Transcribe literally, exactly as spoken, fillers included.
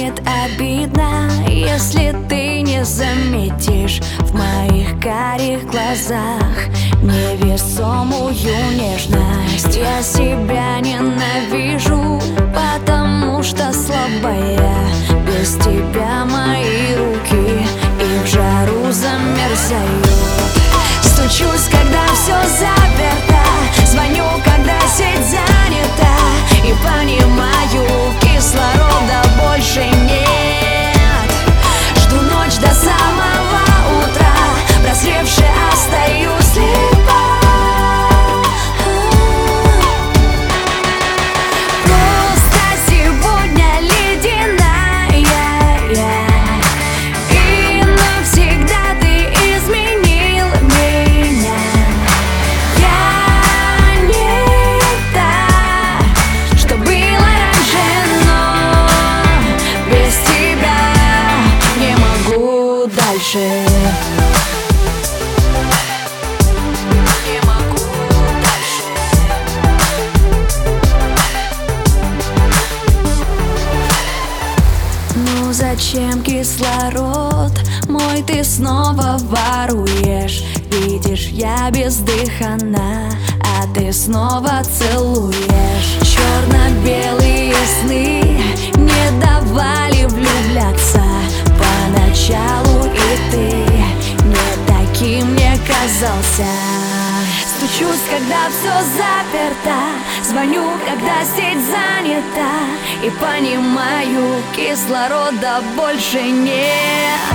станет обидно, если ты не заметишь в моих карих глазах невесомую нежность. Я себя ненавижу, потому что слабая. Без тебя мои руки и в жару замерзают. Стучусь, когда все заперто, звоню, когда сеть занята, и понимаю, кислорода больше нет. Жду ночь до самого утра, прозревши остаюсь слепа. Просто сегодня ледяная, и навсегда ты изменил меня. Я не та, что было раньше, но без тебя не могу дальше. Не могу дальше. Ну зачем кислород мой ты снова воруешь? Видишь, я бездыханна, а ты снова целуешь. Черно-белые сны не давали влюбляться поначалу, и ты не таким мне казался. Стучусь, когда все заперто, звоню, когда сеть занята, и понимаю, кислорода больше нет.